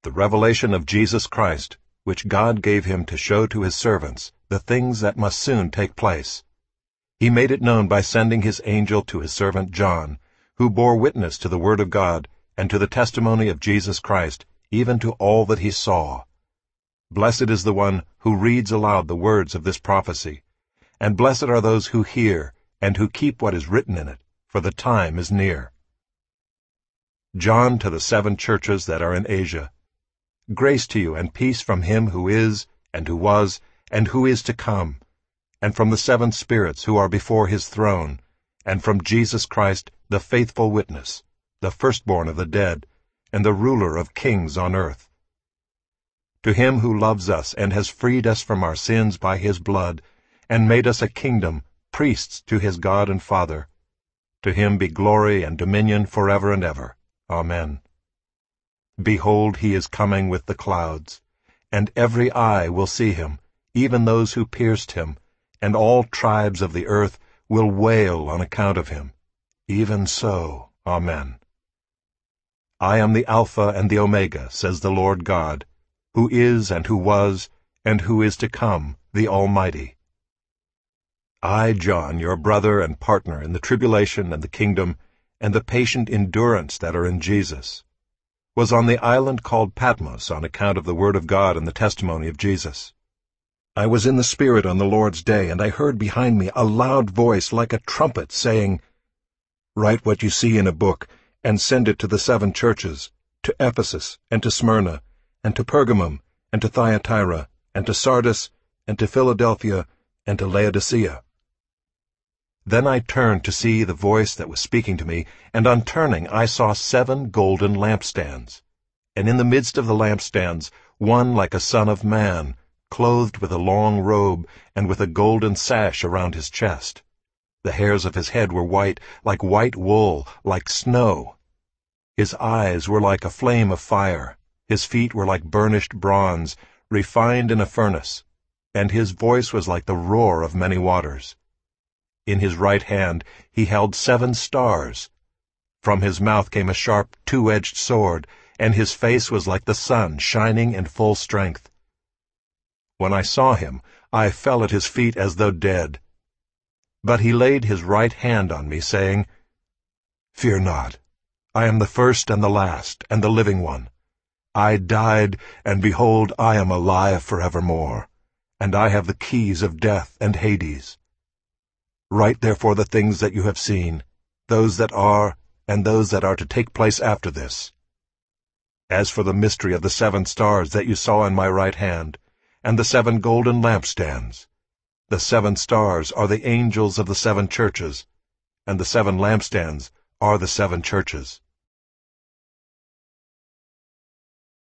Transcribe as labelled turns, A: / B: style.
A: the revelation of Jesus Christ, which God gave him to show to his servants the things that must soon take place. He made it known by sending his angel to his servant John, who bore witness to the word of God and to the testimony of Jesus Christ, even to all that he saw. Blessed is the one who reads aloud the words of this prophecy, and blessed are those who hear and who keep what is written in it, for the time is near. John to the 7 churches that are in Asia. Grace to you and peace from him who is, and who was, and who is to come, and from the 7 spirits who are before his throne, and from Jesus Christ, the faithful witness, the firstborn of the dead, and the ruler of kings on earth. To him who loves us and has freed us from our sins by his blood, and made us a kingdom, priests to his God and Father, to him be glory and dominion forever and ever. Amen. Behold, he is coming with the clouds, and every eye will see him, even those who pierced him, and all tribes of the earth will wail on account of him. Even so. Amen. I am the Alpha and the Omega, says the Lord God, who is and who was and who is to come, the Almighty. I, John, your brother and partner in the tribulation and the kingdom and the patient endurance that are in Jesus, was on the island called Patmos on account of the word of God and the testimony of Jesus. I was in the Spirit on the Lord's day, and I heard behind me a loud voice like a trumpet saying, Write what you see in a book, and send it to the 7 churches, to Ephesus, and to Smyrna, and to Pergamum, and to Thyatira, and to Sardis, and to Philadelphia, and to Laodicea. Then I turned to see the voice that was speaking to me, and on turning I saw 7 golden lampstands. And in the midst of the lampstands one like a son of man, clothed with a long robe, and with a golden sash around his chest. The hairs of his head were white, like white wool, like snow. His eyes were like a flame of fire, his feet were like burnished bronze, refined in a furnace, and his voice was like the roar of many waters. In his right hand he held 7 stars. From his mouth came a sharp 2-edged sword, and his face was like the sun shining in full strength. When I saw him, I fell at his feet as though dead. But he laid his right hand on me, saying, Fear not, I am the first and the last, and the living one. I died, and behold, I am alive forevermore, and I have the keys of death and Hades. Write therefore the things that you have seen, those that are, and those that are to take place after this. As for the mystery of the 7 stars that you saw in my right hand, and the 7 golden lampstands, the 7 stars are the angels of the 7 churches, and the 7 lampstands are the 7 churches.